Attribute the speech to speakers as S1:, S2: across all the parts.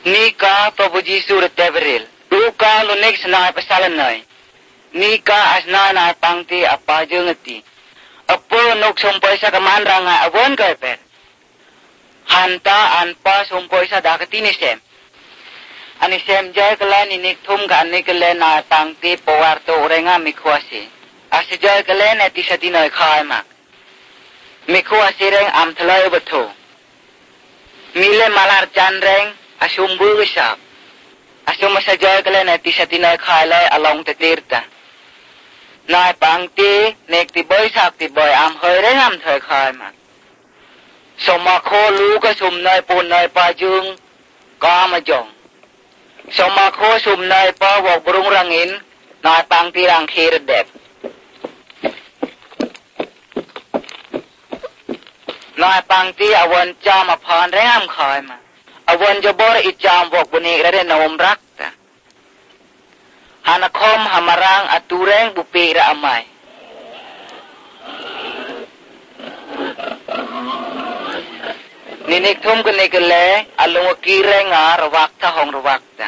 S1: Nika Pabuji Surat Tebril. Luka lunik senai pasalanai. Nika asna na pangti apa jengeti. Apa nuk sumpoi sa kamanranga awon kaiper. Hanta anpa sumpoi sa dakatini sem. Anisem jay kala ninik thum ka anikale na pangti pawarto urenga mikwasi. Asijay kala na tisatinay kaimak. Mikwasi reng amthalay bato. Mile malar janreng asumbu gisap. Asum masajay kala na tisatinay kailay along tetirta. Nai pangti nek tiboy sak tiboy am hoy reng am thoy kaimak. Somako lu ka sumnay punay pajung kamajong. Somako sumnay pa wag burung rangin nai pangti rang khirdep. Nai pangti awan jam aphan reng am kaimak. Awan jabor ijam wak bunik rade nom rakta. Hanakom hamarang atureng bupi ra amai. Ninik thum kenikele alung kireng rawakta hong rawakta.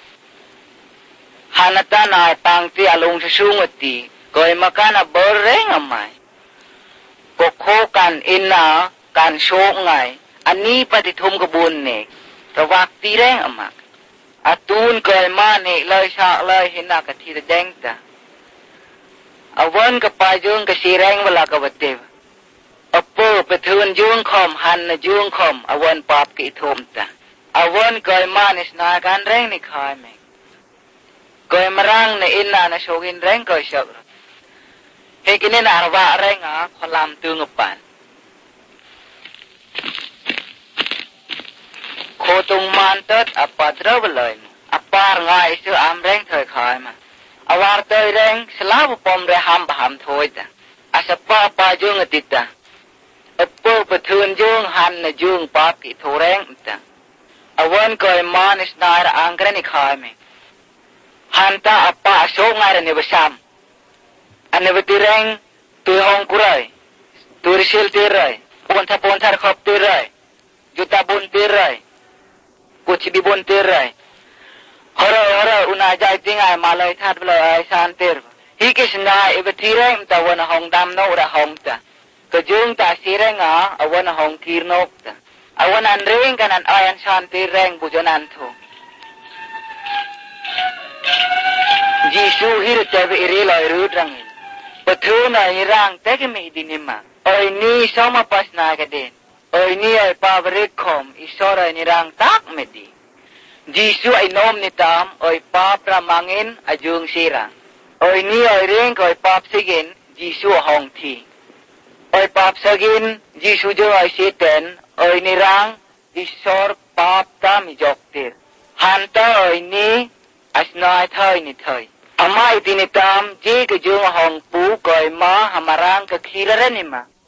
S1: Hanata nai pangti alung sesungati koi makana boreng amai. Kokho kan ina kan syok ngai ani pati thum kebun nek. Rawakti reng amak. Atun koi mani lai sak lai hina kathi dengta. Awan kapajung kasireng wala kawatev. Apo petun jung khom han na jung khom awan pap ki thumta. Awan koi manis na kan reng ni khai me. Koi marang na inna na shogin reng koi shok. Hekini na arwa reng kholam tungupan. Khotung mantat apa drawalay mo. Apar nga isu amreng thoy khai ma. Awar toy reng selabu pom reham baham thoy ta. Asapa pajung atita. Apo petun jung han na jung pap ki thoreng ta. Awan koi manis nair angkre ni khai me. Hanta apa asok ngai ni basam. Anebati reng tuy hong kurai. Tuy risil tirai. Ponta khop tirai. Juta bun tirai. Kuch bibon tirai. Hora unajai tingai malai that belai santir. Hikis na ibatireng ta wana hong dam no ura hong ta. Kejung ta sireng awana hong kirnok ta. Awan anring kanan ayan santireng bujonan tu. Jisu hir tabi irilai rudrangin. Patuna irang tegemi dinima. Oi ni sama pas nagadin. Oi ni ay pabrik kom isora nirang tak medi. Jisu ay nom nitam oi pap ramangin ajung sirang. Oi ni ay ring oi pap sigin Jisu hong ti. Oi pap sagin Jisu jo ay siten oi nirang isor pap tam ijoktir. Hanta oi ni asnai thoi ni thoi. Amai tinitam ji ke jung hong pu koi ma hamarang ke khirare ni ma.